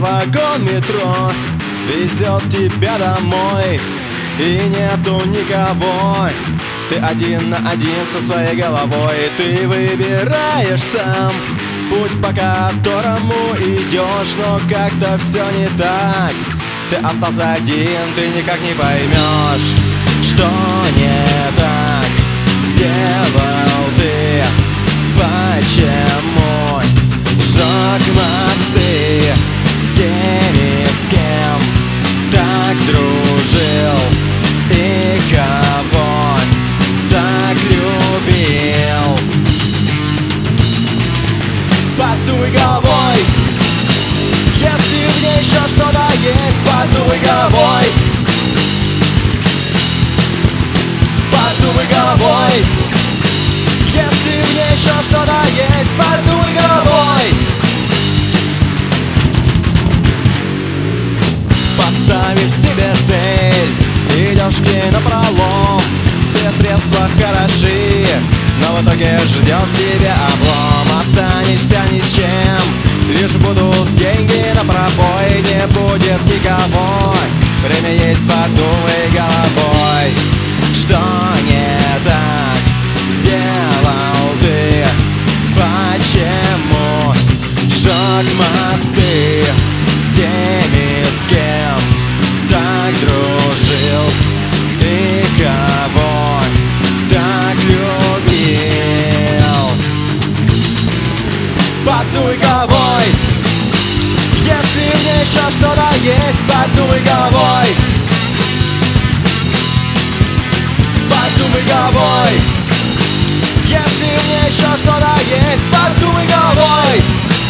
вагон метро везет тебя домой, и нету никого. Ты один на один со своей головой. Ты выбираешь сам путь, по которому идешь, но как-то все не так. Ты остался один, ты никак не поймешь, что не так сделал ты. Почему сжег мосты с теми, с кем так дружил и кого так любил? Подумай головой, если в ней еще что-то есть. Подумай головой, подумай головой, если в ней еще что-то есть. Подумай головой. Поставив себе цель, идешь к ней напролом. Все средства хороши, но в итоге ждет тебя облом. Останешься ни с чем, лишь будут деньги на пробой. Не будет никого, время есть, подумай головой. Что не так сделал ты? Почему сжег мосты с теми, с кем так дружил и кого так любил? Подумай головой, если в ней еще что-то есть. Подумай головой, подумай головой, если в ней еще что-то есть. Подумай головой.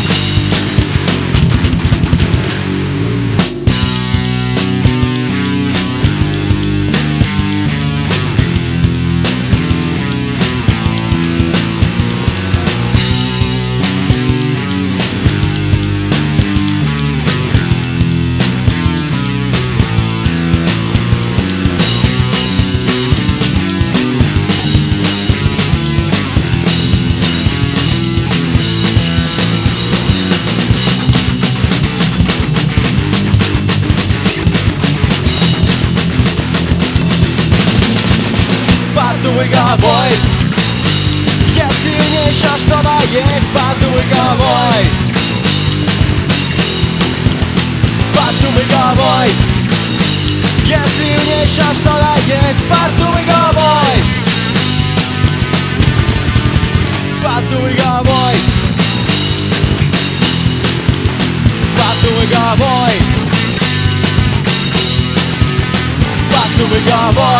Подумай головой, если в ней еще что-то есть. Подумай головой, подумай головой, если в ней еще что-то есть. Подумай головой, подумай головой, подумай головой, подумай головой.